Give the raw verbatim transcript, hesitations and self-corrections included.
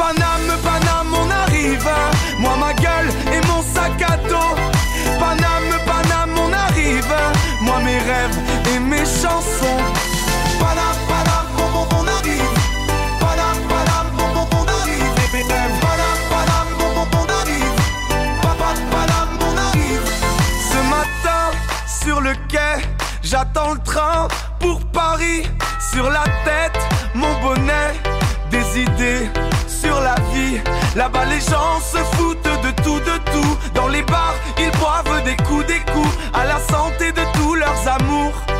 Paname, Paname, on arrive. Moi, ma gueule et mon sac à dos. Paname, Paname, on arrive. Moi, mes rêves et mes chansons. Paname, Paname, on, on, on arrive. Paname, Paname, on, on, on arrive. Paname, Paname, on, on, on arrive. Papa, Paname, on arrive. Ce matin, sur le quai, j'attends le train pour Paris. Sur la tête, mon bonnet. Des idées sur la vie. Là-bas les gens se foutent de tout, de tout. Dans les bars, ils boivent des coups, des coups. À la santé de tous leurs amours.